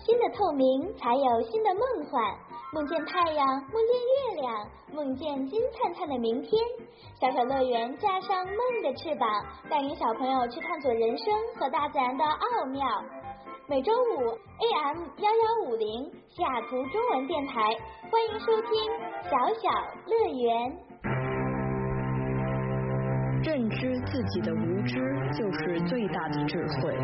新的透明才有新的梦幻，梦见太阳，梦见月亮，梦见金灿灿的明天。小小乐园加上梦的翅膀，带领小朋友去探索人生和大自然的奥妙。每周五 AM 1150西雅图中文电台，欢迎收听小小乐园。 认知自己的无知就是最大的智慧。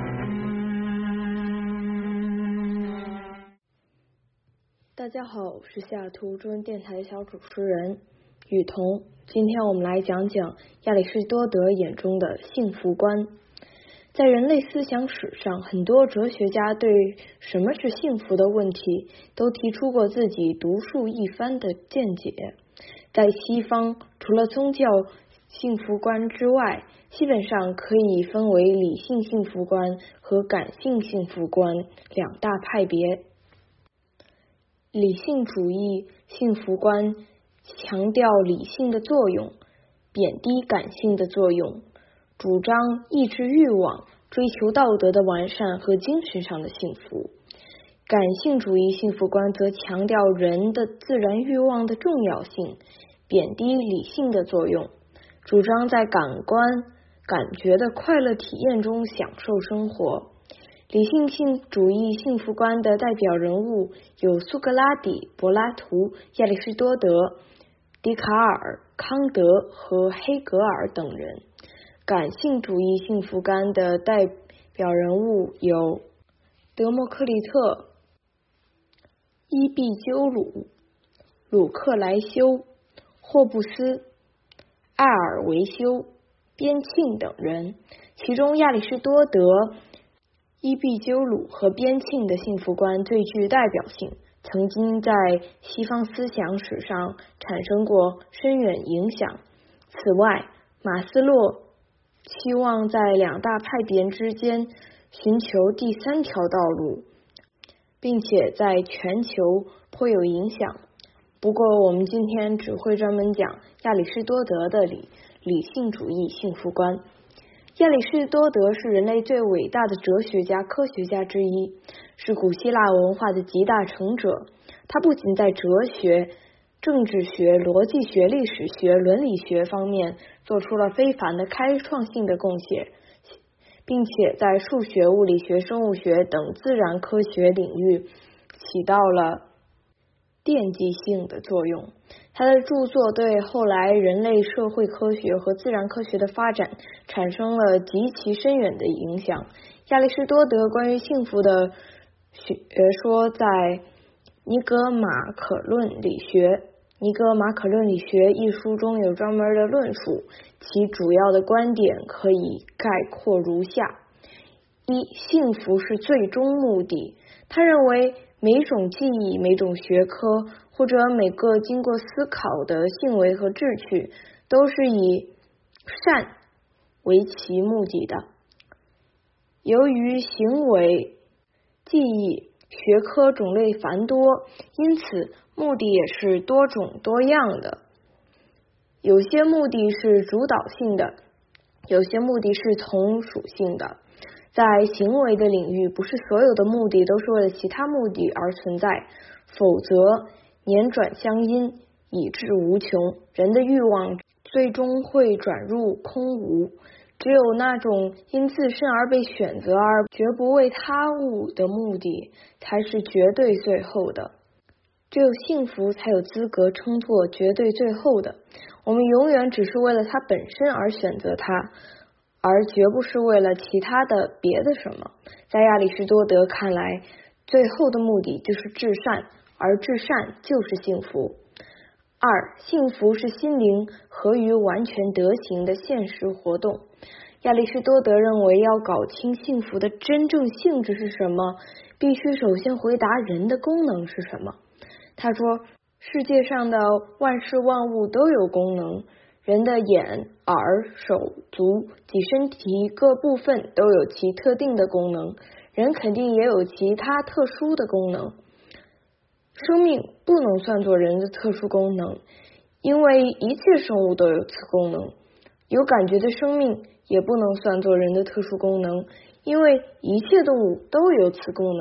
大家好，我是西雅图中文电台小主持人雨桐。今天我们来讲讲亚里士多德眼中的幸福观。在人类思想史上，很多哲学家对什么是幸福的问题都提出过自己独树一番的见解。在西方，除了宗教幸福观之外，基本上可以分为理性幸福观和感性幸福观两大派别。理性主义幸福观强调理性的作用，贬低感性的作用，主张抑制欲望，追求道德的完善和精神上的幸福。感性主义幸福观则强调人的自然欲望的重要性，贬低理性的作用，主张在感官感觉的快乐体验中享受生活。理性主义幸福观的代表人物有苏格拉底、柏拉图、亚里士多德、笛卡尔、康德和黑格尔等人。感性主义幸福观的代表人物有德谟克利特、伊壁鸠鲁、鲁克莱修、霍布斯、埃尔维修、边沁等人。其中亚里士多德、伊壁鸠鲁和边沁的幸福观最具代表性，曾经在西方思想史上产生过深远影响。此外，马斯洛期望在两大派别之间寻求第三条道路，并且在全球颇有影响。不过我们今天只会专门讲亚里士多德的理性主义幸福观。亚里士多德是人类最伟大的哲学家、科学家之一，是古希腊文化的集大成者。他不仅在哲学、政治学、逻辑学、历史学、伦理学方面做出了非凡的开创性的贡献，并且在数学、物理学、生物学等自然科学领域起到了奠基性的作用。他的著作对后来人类社会科学和自然科学的发展产生了极其深远的影响。亚里士多德关于幸福的学说在《尼格马可论理学》一书中有专门的论述，其主要的观点可以概括如下：一、幸福是最终目的。他认为每种技艺、每种学科或者每个经过思考的行为和志趣都是以善为其目的的。由于行为、技艺、学科种类繁多，因此目的也是多种多样的。有些目的是主导性的，有些目的是从属性的。在行为的领域，不是所有的目的都是为了其他目的而存在，否则年转相因，以致无穷，人的欲望最终会转入空无。只有那种因自身而被选择而绝不为他物的目的，才是绝对最后的。只有幸福才有资格称作绝对最后的。我们永远只是为了它本身而选择它，而绝不是为了其他的别的什么。在亚里士多德看来，最后的目的就是至善，而至善就是幸福。二、幸福是心灵合于完全德行的现实活动。亚里士多德认为，要搞清幸福的真正性质是什么，必须首先回答人的功能是什么。他说，世界上的万事万物都有功能，人的眼、耳、手、足及身体各部分都有其特定的功能，人肯定也有其他特殊的功能。生命不能算作人的特殊功能，因为一切生物都有此功能。有感觉的生命也不能算作人的特殊功能，因为一切动物都有此功能。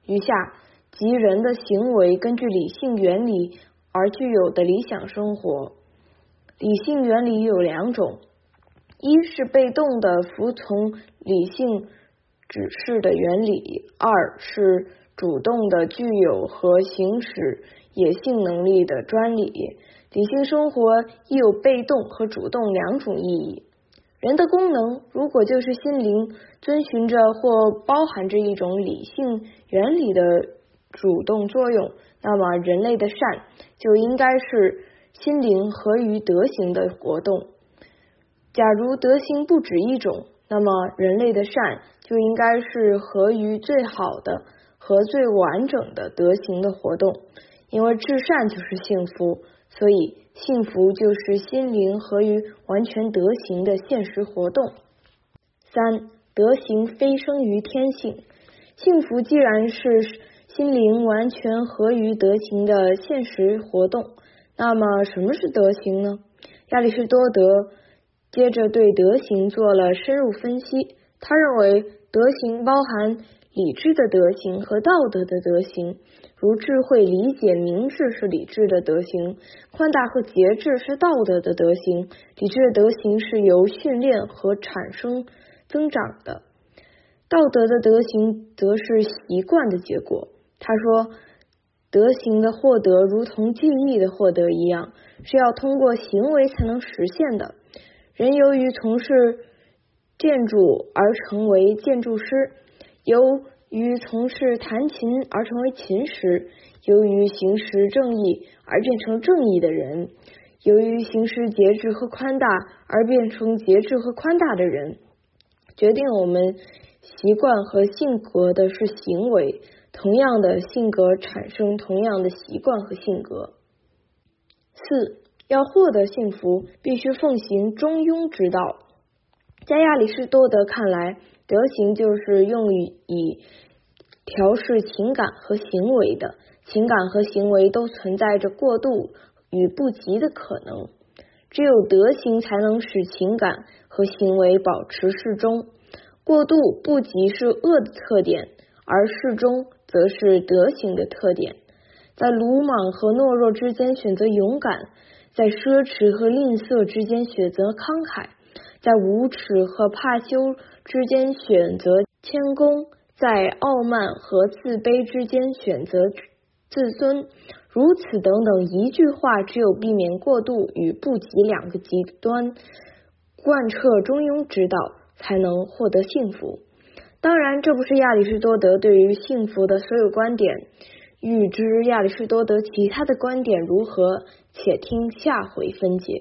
余下即人的行为根据理性原理而具有的理想生活。理性原理有2种，一是被动的服从理性指示的原理，二是主动的具有和行使野性能力的专理。理性生活亦有被动和主动2种意义。人的功能如果就是心灵遵循着或包含着一种理性原理的主动作用，那么人类的善就应该是心灵合于德行的活动。假如德行不止一种，那么人类的善就应该是合于最好的和最完整的德行的活动。因为至善就是幸福，所以幸福就是心灵合于完全德行的现实活动。3. 德行非生于天性。幸福既然是心灵完全合于德行的现实活动，那么什么是德行呢？亚里士多德接着对德行做了深入分析。他认为德行包含理智的德行和道德的德行，如智慧、理解、明智是理智的德行，宽大和节制是道德的德行。理智的德行是由训练和产生增长的，道德的德行则是习惯的结果。他说，德行的获得如同技艺的获得一样，是要通过行为才能实现的。人由于从事建筑而成为建筑师，由于从事弹琴而成为琴师，由于行使正义而变成正义的人，由于行使节制和宽大而变成节制和宽大的人。决定我们习惯和性格的是行为，同样的性格产生同样的习惯和性格。4. 要获得幸福，必须奉行中庸之道。在亚里士多德看来，德行就是用以调试情感和行为的，情感和行为都存在着过度与不及的可能，只有德行才能使情感和行为保持适中。过度不及是恶的特点，而适中则是德行的特点。在鲁莽和懦弱之间选择勇敢，在奢侈和吝啬之间选择慷慨，在无耻和怕羞之间选择谦恭，在傲慢和自卑之间选择自尊，如此等等一句话，只有避免过度与不及2个极端，贯彻中庸之道，才能获得幸福。当然，这不是亚里士多德对于幸福的所有观点。欲知亚里士多德其他的观点如何，且听下回分解。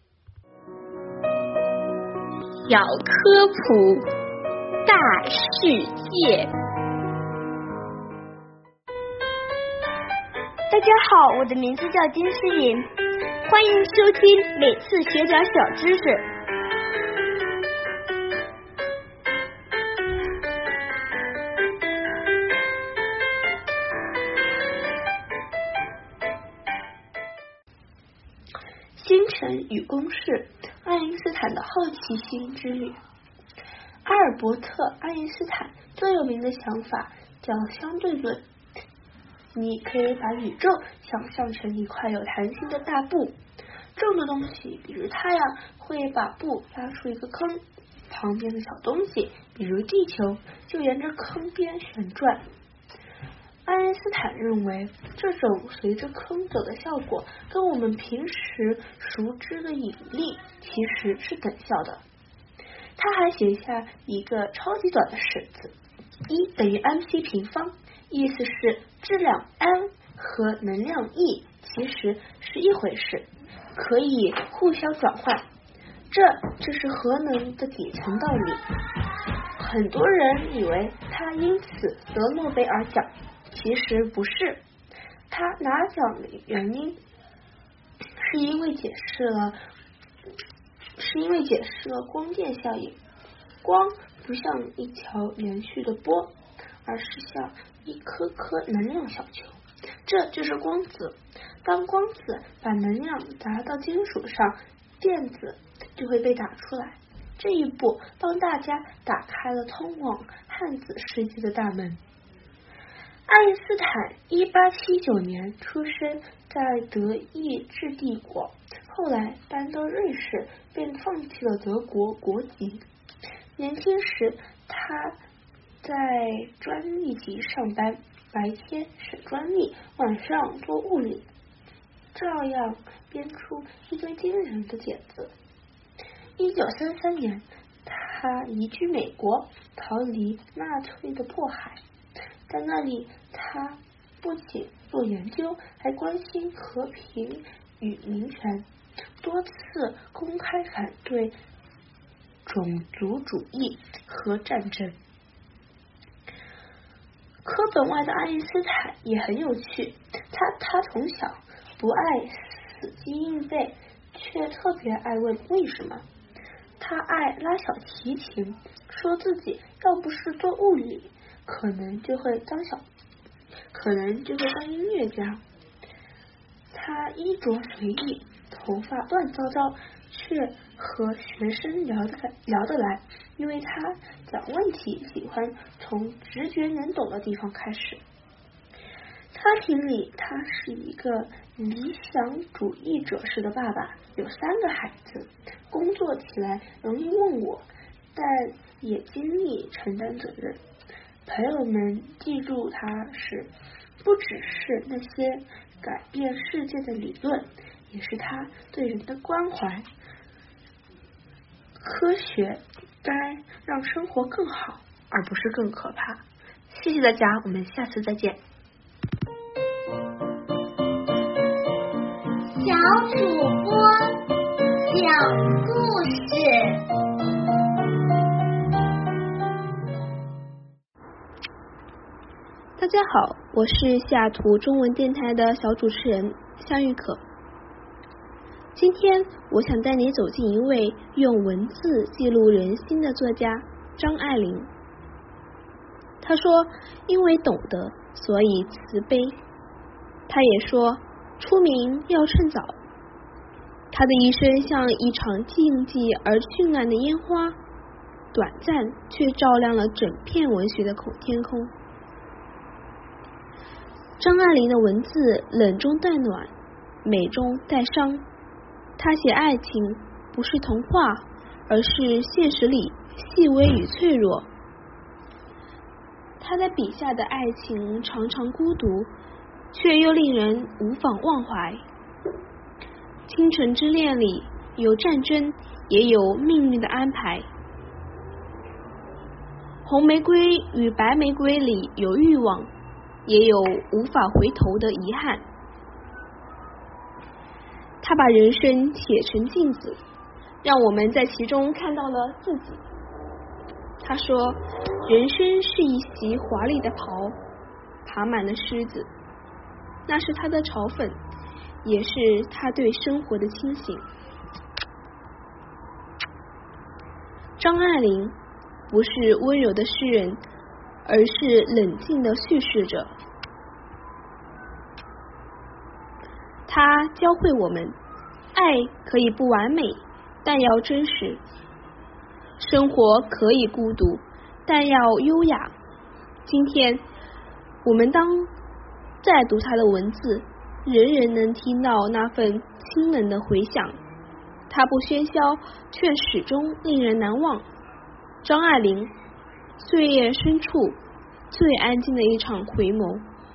小科普，大世界。 大家好，我的名字叫金诗颖，欢迎收听每次学点小知识。 星辰与公式，爱因斯坦的好奇心之旅。阿尔伯特·爱因斯坦最有名的想法叫相对论。你可以把宇宙想象成一块有弹性的大布，重的东西比如太阳会把布拉出一个坑，旁边的小东西比如地球就沿着坑边旋转。爱因斯坦认为，这种随着坑走的效果跟我们平时熟知的引力其实是等效的。他还写下一个超级短的式子，1等于 mc 平方，意思是质量 m 和能量 E 其实是一回事，可以互相转换，这就是核能的底层道理。很多人以为他因此得诺贝尔奖，其实不是。他拿奖的原因是因为解释了光电效应。光不像一条连续的波，而是像一颗颗能量小球，这就是光子。当光子把能量打到金属上，电子就会被打出来。这一步帮大家打开了通往汉子世界的大门。 爱因斯坦1879年出生在德意志帝国，后来搬到瑞士，并放弃了德国国籍。年轻时，他在专利局上班，白天审专利，晚上做物理，照样编出一堆惊人的点子。1933年，他移居美国，逃离纳粹的迫害。在那里，他不仅做研究，还关心和平与民权，多次公开反对种族主义和战争。课本外的爱因斯坦也很有趣，他从小不爱死记硬背，却特别爱问为什么。他爱拉小提琴，说自己要不是做物理，可能就会当音乐家。他衣着随意，头发乱糟糟，却和学生聊得来，因为他讲问题喜欢从直觉能懂的地方开始。家庭里，他是一个理想主义者式的爸爸，有3个孩子，工作起来容易忘我，但也尽力承担责任。朋友们记住他时，不只是那些改变世界的理论，也是他对人的关怀。科学该让生活更好，而不是更可怕。谢谢大家，我们下次再见。 小主播讲故事。 大家好，我是西雅图中文电台的小主持人夏玉可。今天我想带你走进一位用文字记录人心的作家张爱玲。她说，因为懂得，所以慈悲。她也说，出名要趁早。她的一生像一场静寂而绚烂的烟花，短暂却照亮了整片文学的天空。张爱玲的文字冷中带暖，美中带伤。她写爱情不是童话，而是现实里细微与脆弱。她在笔下的爱情常常孤独，却又令人无法忘怀。倾城之恋里有战争，也有命运的安排。红玫瑰与白玫瑰里有欲望，也有无法回头的遗憾。他把人生写成镜子，让我们在其中看到了自己。他说，人生是一袭华丽的袍，爬满了虱子，那是他的嘲讽，也是他对生活的清醒。张爱玲不是温柔的诗人，而是冷静的叙事者。他教会我们，爱可以不完美，但要真实；生活可以孤独，但要优雅。今天我们当再读他的文字，人人能听到那份清冷的回响。他不喧嚣，却始终令人难忘。张爱玲，岁月深处最安静的一场回眸。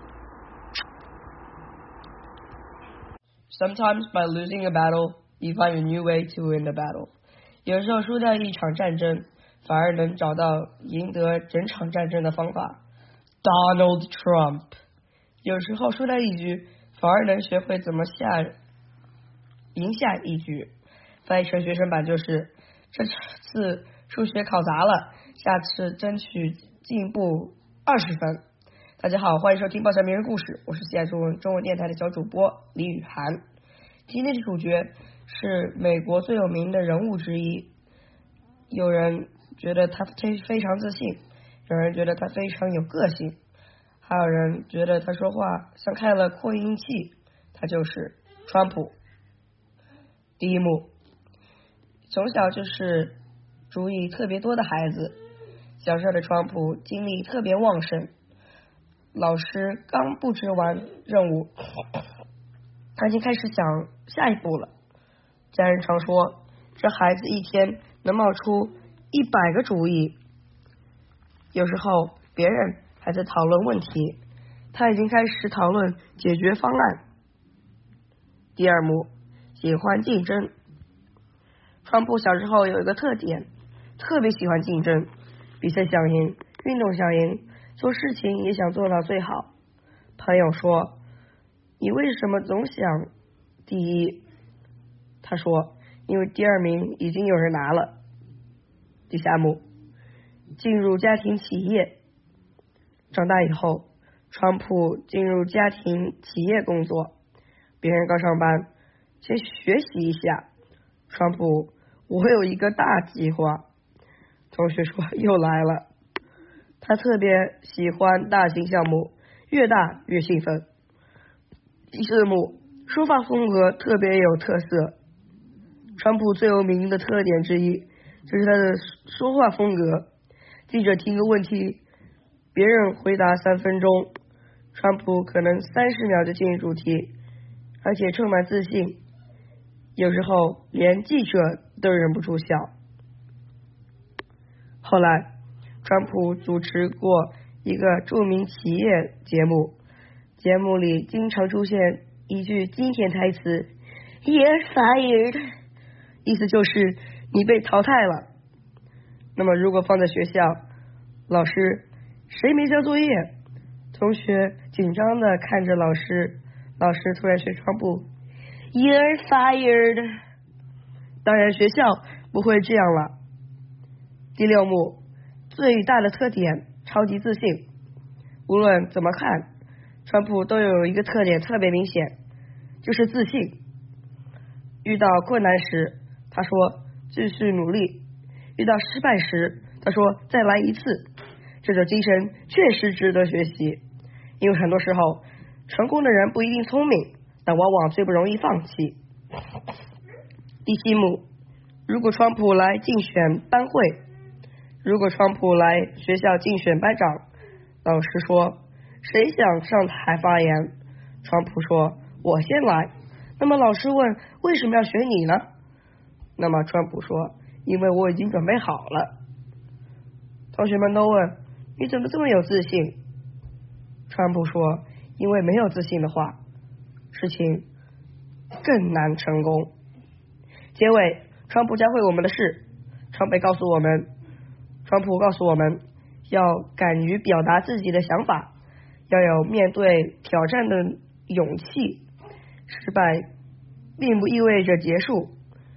Sometimes by losing a battle, you find a new way to win the battle. 有时候输掉一场战争，反而能找到赢得整场战争的方法。Donald Trump. 有时候输掉一局，反而能学会怎么赢下一局。翻译成学生版就是：这次数学考砸了，下次争取进步20分。大家好，欢迎收听爆笑名人故事，我是西雅图中文电台的小主播李雨涵。今天的主角是美国最有名的人物之一，有人觉得他非常自信，有人觉得他非常有个性，还有人觉得他说话像开了扩音器。他就是川普。第一幕，从小就是主意特别多的孩子，小时候的川普精力特别旺盛， 老师刚布置完任务，他已经开始想下一步了。家人常说，这孩子一天能冒出100个主意。有时候别人还在讨论问题，他已经开始讨论解决方案。第二幕，喜欢竞争。川普小时候有一个特点，特别喜欢竞争，比赛想赢，运动想赢，做事情也想做到最好。朋友说，你为什么总想第一？他说，因为第2名已经有人拿了。第3幕，进入家庭企业。长大以后，川普进入家庭企业工作，别人刚上班，先学习一下。川普，我有一个大计划。同学说又来了。他特别喜欢大型项目，越大越兴奋。第4幕，说话风格特别有特色。川普最有名的特点之一就是他的说话风格。记者提个问题，别人回答3分钟，川普可能30秒就进入主题，而且充满自信，有时候连记者都忍不住笑。后来川普主持过一个著名企业节目，节目里经常出现一句经典台词 You're fired， 意思就是你被淘汰了。那么如果放在学校，老师谁没交作业，同学紧张的看着老师，老师突然学川普 You're fired。 当然学校不会这样了。第6幕，最大的特点，超级自信。无论怎么看，川普都有一个特点特别明显，就是自信。遇到困难时，他说继续努力，遇到失败时，他说再来一次。这种精神确实值得学习，因为很多时候成功的人不一定聪明，但往往最不容易放弃。第7幕，如果川普来竞选班会，如果川普来学校竞选班长，老师说谁想上台发言？川普说我先来。那么老师问为什么要选你呢？那么川普说因为我已经准备好了。同学们都问你怎么这么有自信？川普说因为没有自信的话，事情更难成功。结尾，川普教会我们的是，川普告诉我们要敢于表达自己的想法，要有面对挑战的勇气。失败并不意味着结束，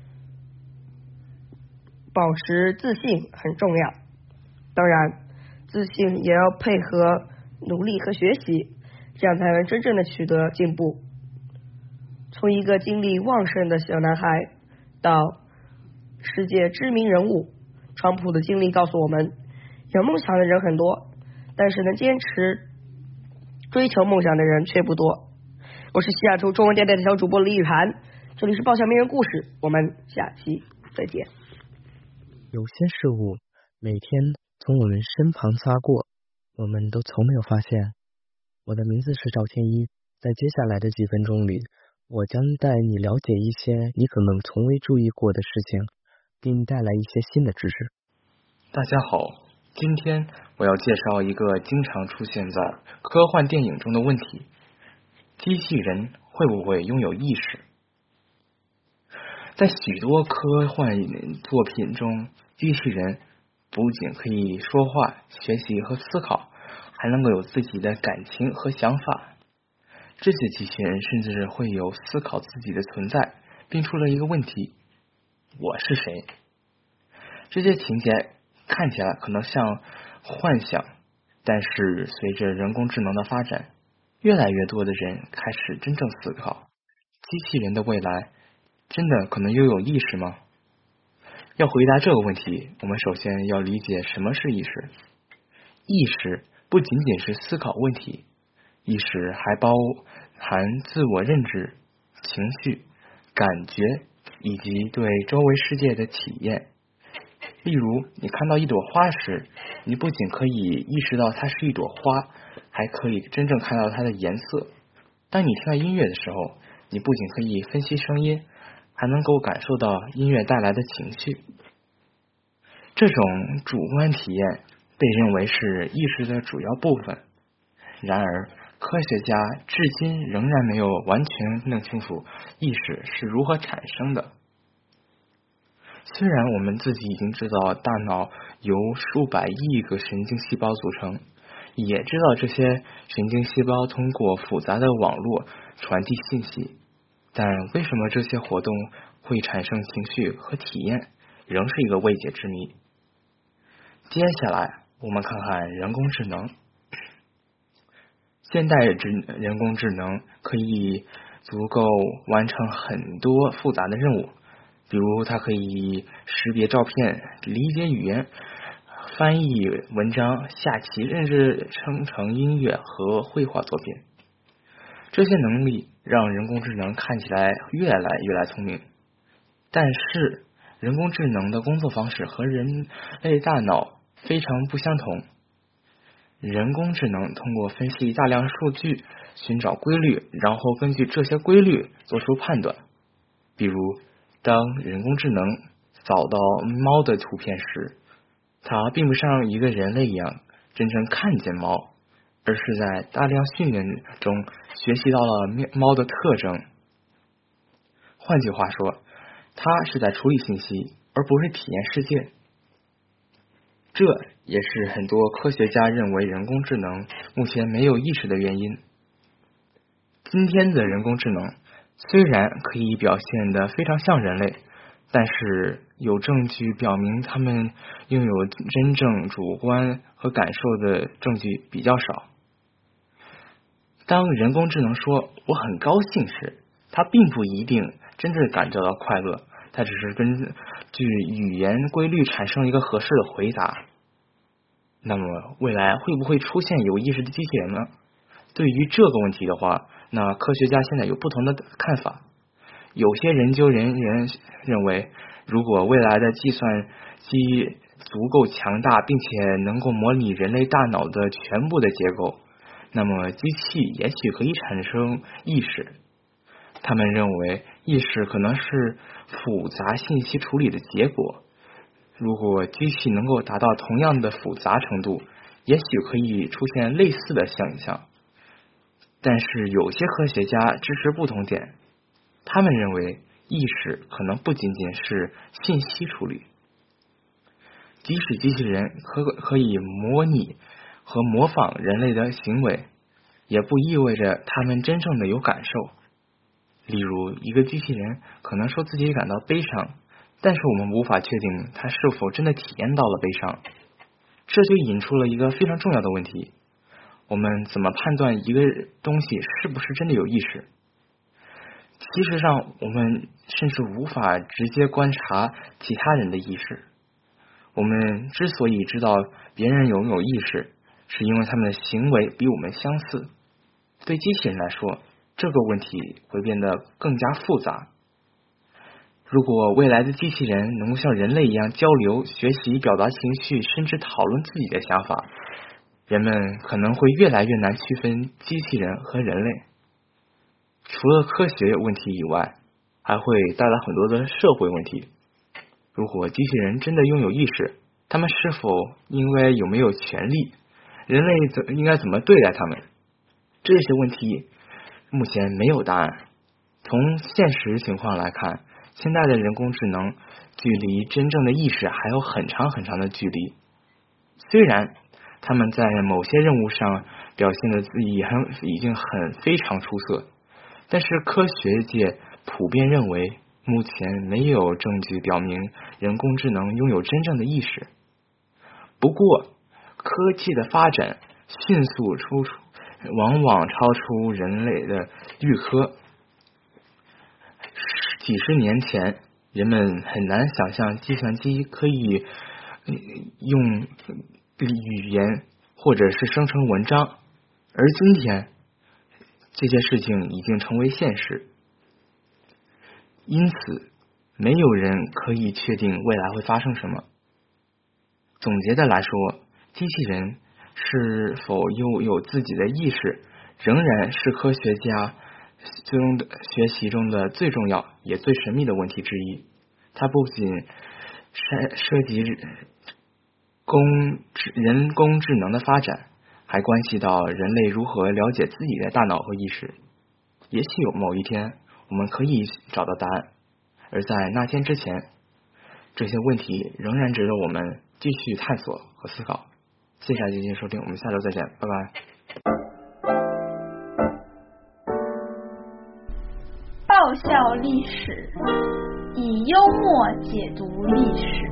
保持自信很重要。当然，自信也要配合努力和学习，这样才能真正的取得进步。从一个精力旺盛的小男孩到世界知名人物，川普的经历告诉我们，有梦想的人很多，但是能坚持追求梦想的人却不多。我是西雅图中文电台的小主播李雨涵，这里是爆笑名人故事，我们下期再见。 有些事物每天从我们身旁擦过，我们都从没有发现。我的名字是赵天一，在接下来的几分钟里，我将带你了解一些你可能从未注意过的事情，并带来一些新的知识。 大家好，今天我要介绍一个经常出现在科幻电影中的问题：机器人会不会拥有意识？在许多科幻作品中，机器人不仅可以说话、学习和思考，还能够有自己的感情和想法。这些机器人甚至会有思考自己的存在，并出了一个问题：我是谁？这些情节看起来可能像幻想，但是随着人工智能的发展，越来越多的人开始真正思考，机器人的未来真的可能拥有意识吗？要回答这个问题，我们首先要理解什么是意识。意识不仅仅是思考问题，意识还包含自我认知、情绪、感觉以及对周围世界的体验。例如，你看到一朵花时，你不仅可以意识到它是一朵花， 还可以真正看到它的颜色。当你听到音乐的时候，你不仅可以分析声音，还能够感受到音乐带来的情绪。这种主观体验被认为是意识的主要部分。然而，科学家至今仍然没有完全弄清楚意识是如何产生的。虽然我们自己已经知道大脑由数百亿个神经细胞组成，也知道这些神经细胞通过复杂的网络传递信息，但为什么这些活动会产生情绪和体验，仍是一个未解之谜。接下来我们看看人工智能。现代人工智能可以足够完成很多复杂的任务，比如它可以识别照片、理解语言、翻译文章、下棋，甚至生成音乐和绘画作品。这些能力让人工智能看起来越来聪明，但是人工智能的工作方式和人类大脑非常不相同。人工智能通过分析大量数据，寻找规律，然后根据这些规律做出判断。比如，当人工智能找到猫的图片时，它并不像一个人类一样真正看见猫，而是在大量训练中学习到了猫的特征。换句话说，它是在处理信息，而不是体验世界。这也是很多科学家认为人工智能目前没有意识的原因。今天的人工智能虽然可以表现得非常像人类，但是有证据表明他们拥有真正主观和感受的证据比较少。当人工智能说我很高兴时，它并不一定真正感觉到快乐，它只是根据语言规律产生一个合适的回答。那么未来会不会出现有意识的机器人呢？对于这个问题的话，那科学家现在有不同的看法。有些研究人员认为，如果未来的计算机足够强大，并且能够模拟人类大脑的全部的结构，那么机器也许可以产生意识。他们认为意识可能是复杂信息处理的结果。如果机器能够达到同样的复杂程度，也许可以出现类似的现象。但是有些科学家支持不同点，他们认为意识可能不仅仅是信息处理。即使机器人可以模拟和模仿人类的行为，也不意味着他们真正的有感受。例如，一个机器人可能说自己感到悲伤，但是我们无法确定他是否真的体验到了悲伤。这就引出了一个非常重要的问题：我们怎么判断一个东西是不是真的有意识？其实上，我们甚至无法直接观察其他人的意识。我们之所以知道别人拥有意识，是因为他们的行为比我们相似。对机器人来说，这个问题会变得更加复杂。如果未来的机器人能够像人类一样交流、学习、表达情绪，甚至讨论自己的想法，人们可能会越来越难区分机器人和人类。除了科学问题以外，还会带来很多的社会问题。如果机器人真的拥有意识，他们是否因为有没有权利？人类应该怎么对待他们？这些问题目前没有答案。从现实情况来看，现在的人工智能距离真正的意识还有很长很长的距离。虽然他们在某些任务上表现的已经非常出色，但是科学界普遍认为，目前没有证据表明人工智能拥有真正的意识。不过，科技的发展迅速往往超出人类的预科。几十年前，人们很难想象计算机可以用语言或者是生成文章，而今天这些事情已经成为现实。因此，没有人可以确定未来会发生什么。总结的来说，机器人是否又有自己的意识，仍然是科学家学习中的最重要也最神秘的问题之一。它不仅涉及人工智能的发展，还关系到人类如何了解自己的大脑和意识。也许有某一天我们可以找到答案，而在那天之前，这些问题仍然值得我们继续探索和思考。谢谢大家今天收听，我们下周再见，拜拜。 爆笑历史，以幽默解读历史。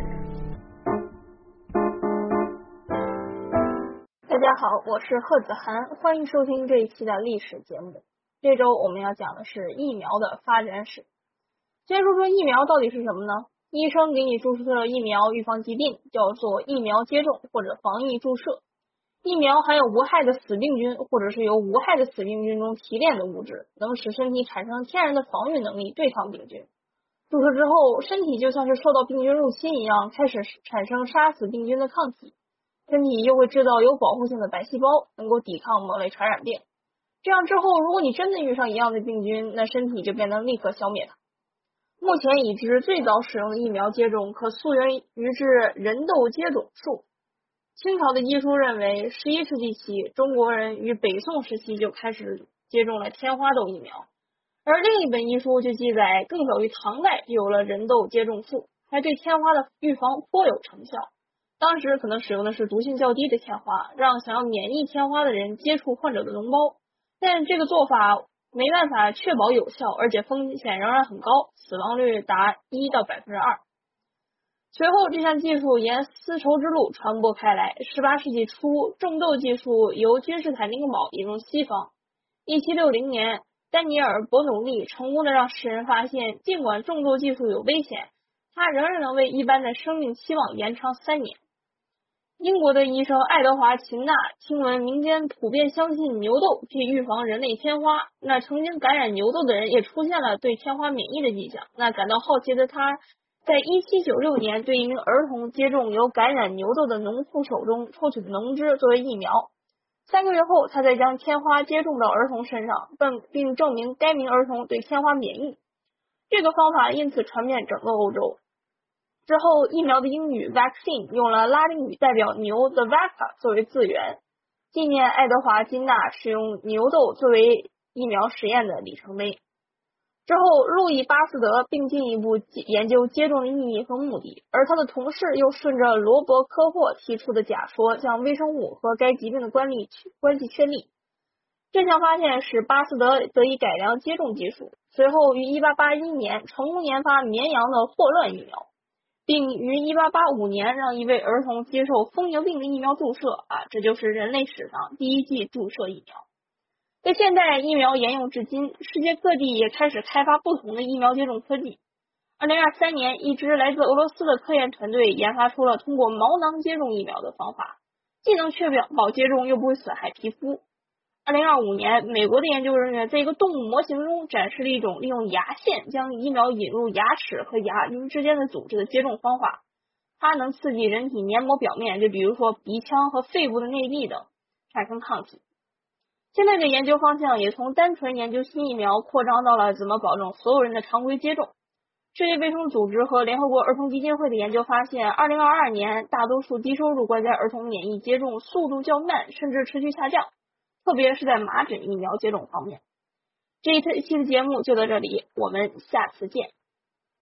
大家好，我是贺子涵，欢迎收听这一期的历史节目。这周我们要讲的是疫苗的发展史。先说说疫苗到底是什么呢？医生给你注射疫苗预防疾病，叫做疫苗接种或者防疫注射。疫苗含有无害的死病菌，或者是由无害的死病菌中提炼的物质，能使身体产生天然的防御能力，对抗病菌。注射之后，身体就像是受到病菌入侵一样，开始产生杀死病菌的抗体，身体又会制造有保护性的白细胞，能够抵抗某类传染病。这样之后，如果你真的遇上一样的病菌，那身体就便能立刻消灭它。目前已知最早使用的疫苗接种可溯源于至人痘接种术。清朝的医书认为，11世纪起，中国人于北宋时期就开始接种了天花痘疫苗，而另一本医书就记载，更早于唐代就有了人痘接种术，还对天花的预防颇有成效。当时可能使用的是毒性较低的天花，让想要免疫天花的人接触患者的脓包，但这个做法没办法确保有效，而且风险仍然很高，死亡率达1到2%。随后这项技术沿丝绸之路传播开来，18世纪初，种痘技术由君士坦丁堡引入西方。1760年，丹尼尔·伯努利成功的让世人发现，尽管种痘技术有危险，它仍然能为一般的生命期望延长3年。英国的医生爱德华·秦纳听闻民间普遍相信牛痘可以预防人类天花，那曾经感染牛痘的人也出现了对天花免疫的迹象，那感到好奇的他在1796年对一名儿童接种由感染牛痘的农妇手中抽取的脓汁作为疫苗。3个月后，他再将天花接种到儿童身上，并证明该名儿童对天花免疫。这个方法因此传遍整个欧洲。之后，疫苗的英语 vaccine 用了拉丁语代表牛的 vacca 作为字源，纪念爱德华·金纳使用牛痘作为疫苗实验的里程碑。之后，路易·巴斯德并进一步研究接种的意义和目的，而他的同事又顺着罗伯·科霍提出的假说，将微生物和该疾病的关系确立。这项发现使巴斯德得以改良接种技术，随后于1881年成功研发绵羊的霍乱疫苗，并于1885年让一位儿童接受疯牛病的疫苗注射这就是人类史上第一剂注射疫苗。在现在，疫苗沿用至今，世界各地也开始开发不同的疫苗接种科技。2023年，一支来自俄罗斯的科研团队研发出了通过毛囊接种疫苗的方法，既能确保接种又不会损害皮肤。2025年，美国的研究人员在一个动物模型中展示了一种利用牙线将疫苗引入牙齿和牙龈之间的组织的接种方法，它能刺激人体黏膜表面，就比如说鼻腔和肺部的内壁等，产生抗体。现在的研究方向也从单纯研究新疫苗扩张到了怎么保证所有人的常规接种。世界卫生组织和联合国儿童基金会的研究发现，2022年大多数低收入国家儿童免疫接种速度较慢，甚至持续下降，特别是在麻疹疫苗接种方面。这一期的节目就到这里，我们下次见。